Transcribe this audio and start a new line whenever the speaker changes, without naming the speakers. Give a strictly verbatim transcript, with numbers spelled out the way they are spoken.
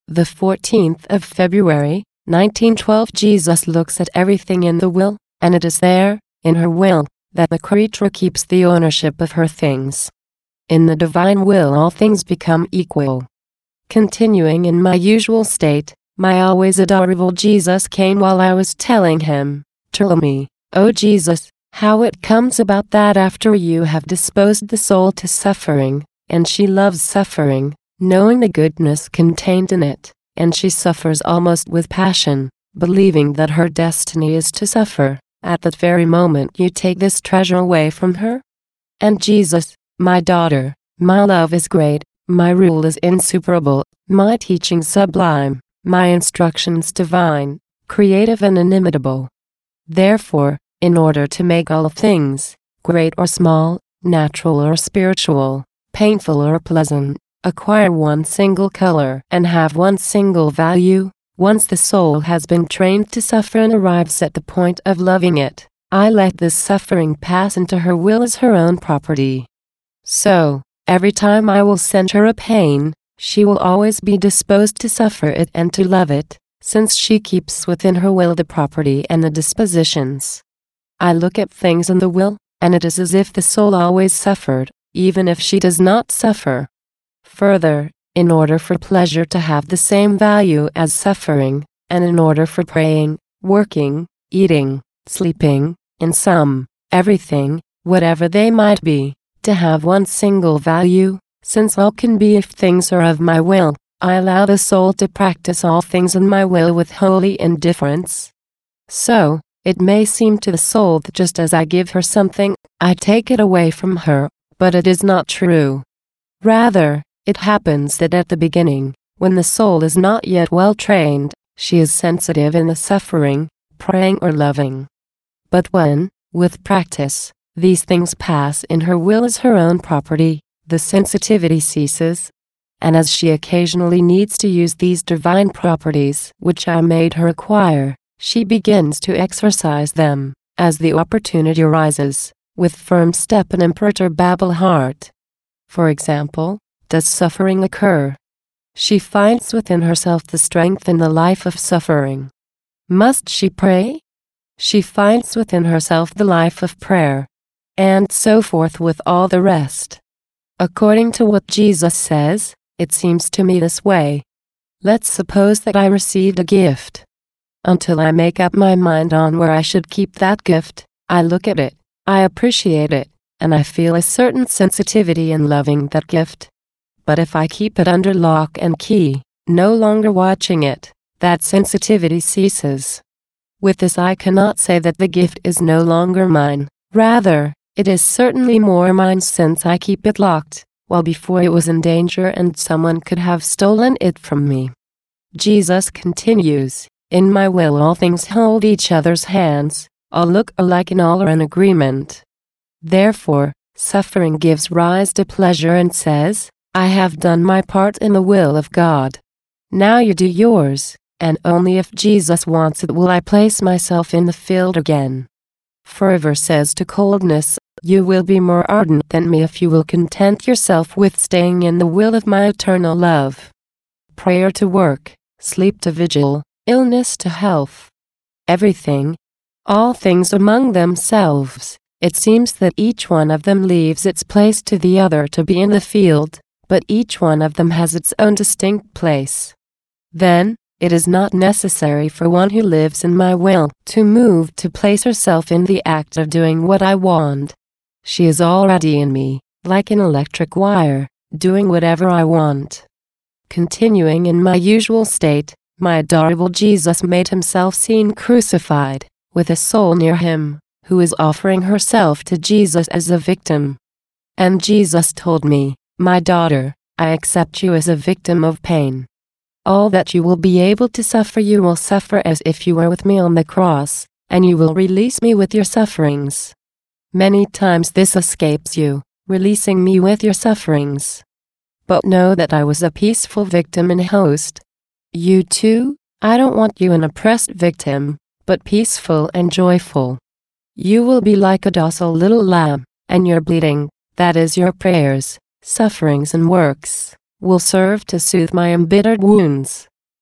The fourteenth of February, nineteen twelve. Jesus looks at everything in the will, and it is there, in her will, that the creature keeps the ownership of her things. In the divine will all things become equal. Continuing in my usual state, my always adorable Jesus came while I was telling him, "Tell me, O Jesus, how it comes about that after you have disposed the soul to suffering, and she loves suffering, knowing the goodness contained in it, and she suffers almost with passion, believing that her destiny is to suffer, at that very moment you take this treasure away from her? And Jesus, my daughter, my love is great, my rule is insuperable, my teaching sublime, my instructions divine, creative and inimitable. Therefore, in order to make all things, great or small, natural or spiritual, painful or pleasant, acquire one single color and have one single value, once the soul has been trained to suffer and arrives at the point of loving it, I let this suffering pass into her will as her own property. So, every time I will send her a pain, she will always be disposed to suffer it and to love it, since she keeps within her will the property and the dispositions. I look at things in the will, and it is as if the soul always suffered, even if she does not suffer. Further, in order for pleasure to have the same value as suffering, and in order for praying, working, eating, sleeping, in sum, everything, whatever they might be, to have one single value, since all can be if things are of my will, I allow the soul to practice all things in my will with holy indifference. So, it may seem to the soul that just as I give her something, I take it away from her, but it is not true. Rather, it happens that at the beginning, when the soul is not yet well trained, she is sensitive in the suffering, praying or loving. But when, with practice, these things pass in her will as her own property, the sensitivity ceases, and as she occasionally needs to use these divine properties which I made her acquire, she begins to exercise them, as the opportunity arises, with firm step and imperturbable heart. For example, does suffering occur? She finds within herself the strength in the life of suffering. Must she pray? She finds within herself the life of prayer, and so forth with all the rest. According to what Jesus says, it seems to me this way. Let's suppose that I received a gift. Until I make up my mind on where I should keep that gift, I look at it, I appreciate it, and I feel a certain sensitivity in loving that gift. But if I keep it under lock and key, no longer watching it, that sensitivity ceases. With this I cannot say that the gift is no longer mine, rather, it is certainly more mine since I keep it locked, while before it was in danger and someone could have stolen it from me. Jesus continues, in my will all things hold each other's hands, all look alike and all are in agreement. Therefore, suffering gives rise to pleasure and says, I have done my part in the will of God. Now you do yours, and only if Jesus wants it will I place myself in the field again. Fervor says to coldness, you will be more ardent than me if you will content yourself with staying in the will of my eternal love. Prayer to work, sleep to vigil, illness to health. Everything, all things among themselves, it seems that each one of them leaves its place to the other to be in the field, but each one of them has its own distinct place. Then, it is not necessary for one who lives in my will to move to place herself in the act of doing what I want. She is already in me, like an electric wire, doing whatever I want. Continuing in my usual state, my adorable Jesus made himself seen crucified, with a soul near him, who is offering herself to Jesus as a victim. And Jesus told me, my daughter, I accept you as a victim of pain. All that you will be able to suffer you will suffer as if you were with me on the cross, and you will release me with your sufferings. Many times this escapes you, releasing me with your sufferings. But know that I was a peaceful victim and host. You too, I don't want you an oppressed victim, but peaceful and joyful. You will be like a docile little lamb, and your bleating, that is your prayers, sufferings and works, will serve to soothe my embittered wounds.